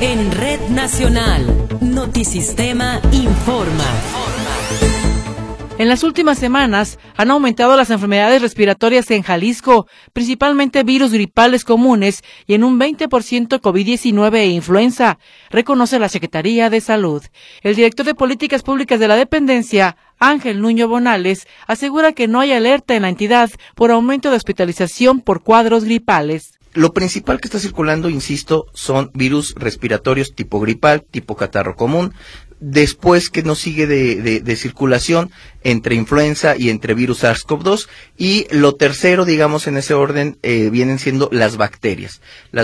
En Red Nacional, Notisistema informa. En las últimas semanas han aumentado las enfermedades respiratorias en Jalisco, principalmente virus gripales comunes y en un 20% COVID-19 e influenza, reconoce la Secretaría de Salud. El director de Políticas Públicas de la dependencia, Ángel Nuño Bonales, asegura que no hay alerta en la entidad por aumento de hospitalización por cuadros gripales. Lo principal que está circulando, insisto, son virus respiratorios tipo gripal, tipo catarro común. Después que nos sigue de circulación entre influenza y entre virus SARS-CoV-2, y lo tercero, digamos, en ese orden, vienen siendo las bacterias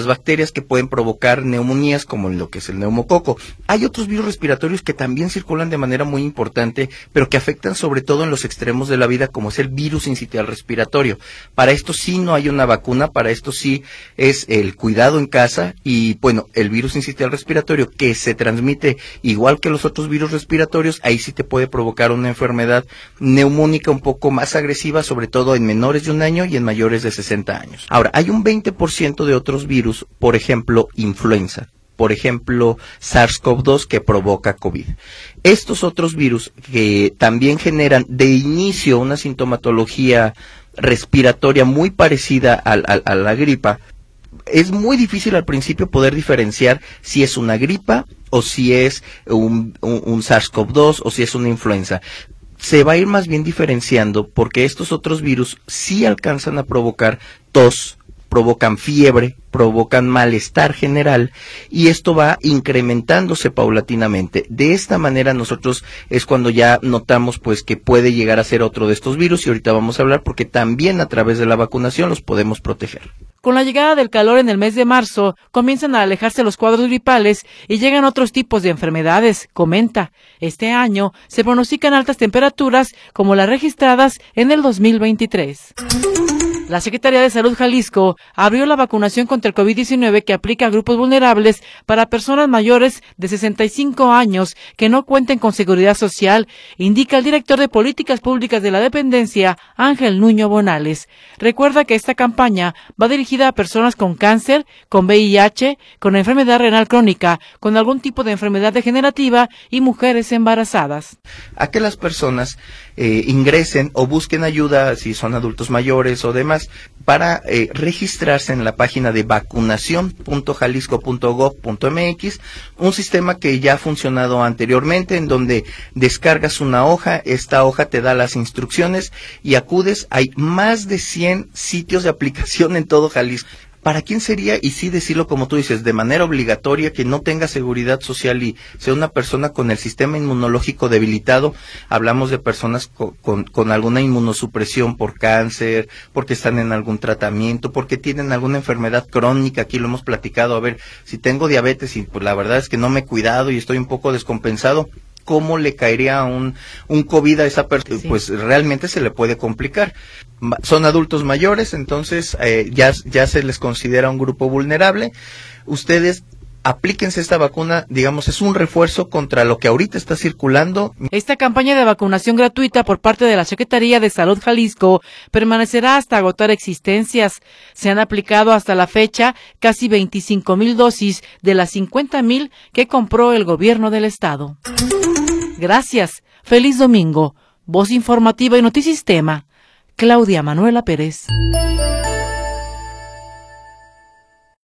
que pueden provocar neumonías, como lo que es el neumococo. Hay otros virus respiratorios que también circulan de manera muy importante, pero que afectan sobre todo en los extremos de la vida, como es el virus sincitial respiratorio. Para esto sí no hay una vacuna, para esto sí es el cuidado en casa, y bueno, el virus sincitial respiratorio, que se transmite igual que los otros virus respiratorios, ahí sí te puede provocar una enfermedad neumónica un poco más agresiva, sobre todo en menores de 1 año y en mayores de 60 años. Ahora, hay un 20% de otros virus, por ejemplo, influenza, por ejemplo, SARS-CoV-2 que provoca COVID. Estos otros virus que también generan de inicio una sintomatología respiratoria muy parecida a la gripa, es muy difícil al principio poder diferenciar si es una gripa o si es un SARS-CoV-2 o si es una influenza. Se va a ir más bien diferenciando porque estos otros virus sí alcanzan a provocar tos, provocan fiebre, provocan malestar general, y esto va incrementándose paulatinamente. De esta manera nosotros es cuando ya notamos pues que puede llegar a ser otro de estos virus, y ahorita vamos a hablar porque también a través de la vacunación los podemos proteger. Con la llegada del calor en el mes de marzo, comienzan a alejarse los cuadros gripales y llegan otros tipos de enfermedades, comenta. Este año se pronostican altas temperaturas como las registradas en el 2023. La Secretaría de Salud Jalisco abrió la vacunación contra el COVID-19 que aplica a grupos vulnerables para personas mayores de 65 años que no cuenten con seguridad social, indica el director de Políticas Públicas de la dependencia, Ángel Nuño Bonales. Recuerda que esta campaña va dirigida a personas con cáncer, con VIH, con enfermedad renal crónica, con algún tipo de enfermedad degenerativa y mujeres embarazadas. A que las personas ingresen o busquen ayuda si son adultos mayores o demás, para registrarse en la página de vacunacion.jalisco.gov.mx, un sistema que ya ha funcionado anteriormente, en donde descargas una hoja, esta hoja te da las instrucciones y acudes. Hay más de 100 sitios de aplicación en todo Jalisco. ¿Para quién sería? Y sí decirlo como tú dices, de manera obligatoria, que no tenga seguridad social y sea una persona con el sistema inmunológico debilitado. Hablamos de personas con alguna inmunosupresión por cáncer, porque están en algún tratamiento, porque tienen alguna enfermedad crónica. Aquí lo hemos platicado. A ver, si tengo diabetes y pues la verdad es que no me he cuidado y estoy un poco descompensado, ¿cómo le caería un COVID a esa persona? Sí. Pues realmente se le puede complicar. Son adultos mayores, entonces ya se les considera un grupo vulnerable. Ustedes aplíquense esta vacuna, digamos, es un refuerzo contra lo que ahorita está circulando. Esta campaña de vacunación gratuita por parte de la Secretaría de Salud Jalisco permanecerá hasta agotar existencias. Se han aplicado hasta la fecha casi 25,000 dosis de las 50,000 que compró el gobierno del estado. Gracias. Feliz domingo. Voz informativa y Notisistema. Claudia Manuela Pérez.